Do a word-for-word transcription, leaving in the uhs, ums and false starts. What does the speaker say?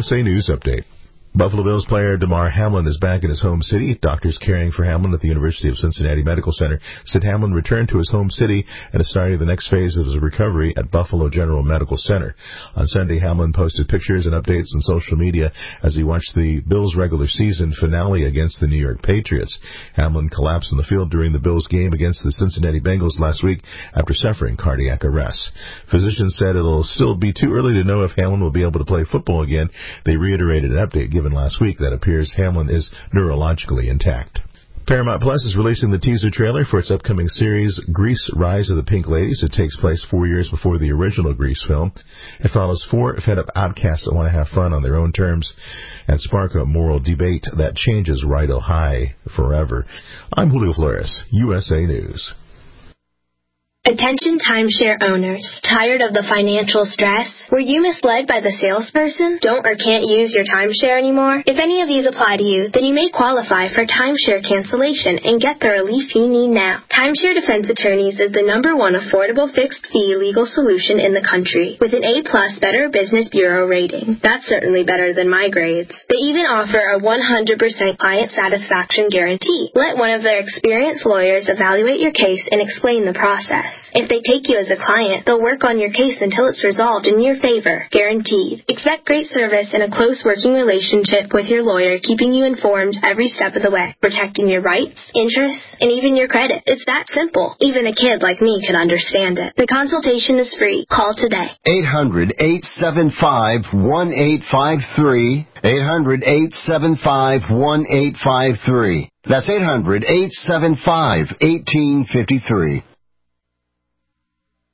S A News Update. Buffalo Bills player Damar Hamlin is back in his home city. Doctors caring for Hamlin at the University of Cincinnati Medical Center said Hamlin returned to his home city and is starting the next phase of his recovery at Buffalo General Medical Center. On Sunday, Hamlin posted pictures and updates on social media as he watched the Bills' regular season finale against the New York Patriots. Hamlin collapsed on the field during the Bills' game against the Cincinnati Bengals last week after suffering cardiac arrest. Physicians said it'll still be too early to know if Hamlin will be able to play football again. They reiterated an update given last week that appears Hamlin is neurologically intact. Paramount Plus is releasing the teaser trailer for its upcoming series, Grease: Rise of the Pink Ladies. It takes place four years before the original Grease film. It follows four fed-up outcasts that want to have fun on their own terms and spark a moral debate that changes Rideau High forever. I'm Julio Flores, U S A News. Attention timeshare owners. Tired of the financial stress? Were you misled by the salesperson? Don't or can't use your timeshare anymore? If any of these apply to you, then you may qualify for timeshare cancellation and get the relief you need now. Timeshare Defense Attorneys is the number one affordable fixed-fee legal solution in the country with an A-plus Better Business Bureau rating. That's certainly better than my grades. They even offer a one hundred percent client satisfaction guarantee. Let one of their experienced lawyers evaluate your case and explain the process. If they take you as a client, they'll work on your case until it's resolved in your favor, guaranteed. Expect great service and a close working relationship with your lawyer, keeping you informed every step of the way, protecting your rights, interests, and even your credit. It's that simple. Even a kid like me can understand it. The consultation is free. Call today. eight hundred, eight seven five, one eight five three. eight hundred, eight seven five, one eight five three. That's eight hundred, eight seven five, one eight five three.